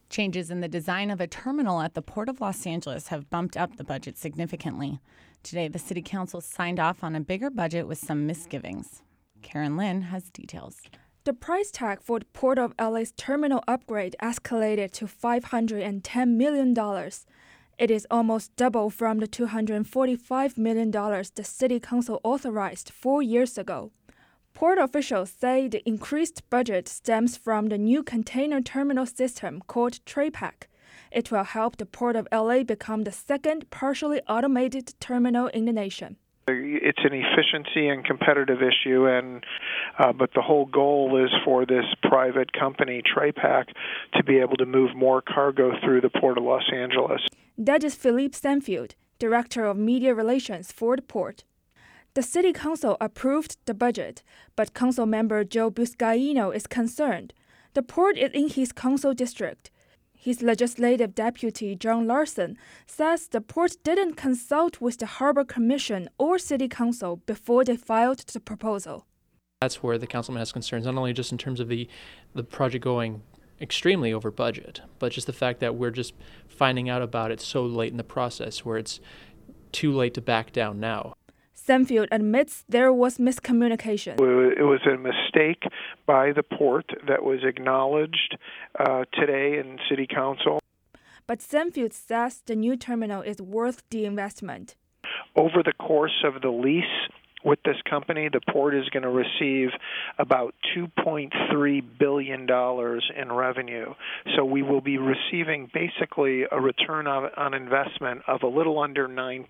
Changes in the design of a terminal at the Port of Los Angeles have bumped up the budget significantly. Today, the City Council signed off on a bigger budget with some misgivings. Karen Lin has details. The price tag for the Port of LA's terminal upgrade escalated to $510 million. It is almost double from the $245 million the City Council authorized 4 years ago. Port officials say the increased budget stems from the new container terminal system called TRAPAC. It will help the Port of LA become the second partially automated terminal in the nation. It's an efficiency and competitive issue, but the whole goal is for this private company, TRAPAC, to be able to move more cargo through the Port of Los Angeles. That is Philippe Sanfield, Director of Media Relations for the port. The City Council approved the budget, but Council member Joe Buscaino is concerned. The port is in his council district. His legislative deputy, John Larson, says the port didn't consult with the Harbor Commission or City Council before they filed the proposal. That's where the councilman has concerns, not only just in terms of the project going extremely over budget, but just the fact that we're just finding out about it so late in the process where it's too late to back down now. Sanfield admits there was miscommunication. It was a mistake by the port that was acknowledged today in City Council. But Sanfield says the new terminal is worth the investment. Over the course of the lease with this company, the port is going to receive about $2.3 billion in revenue. So we will be receiving basically a return on investment of a little under 9%,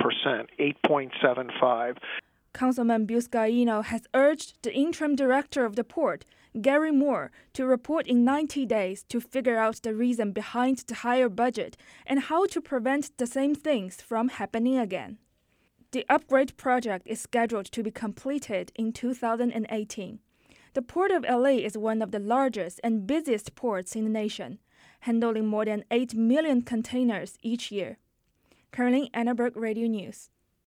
8.75. Councilman Buscaino has urged the interim director of the port, Gary Moore, to report in 90 days to figure out the reason behind the higher budget and how to prevent the same things from happening again. The upgrade project is scheduled to be completed in 2018. The Port of LA is one of the largest and busiest ports in the nation, handling more than 8 million containers each year. Caroline Annaberg, Radio News.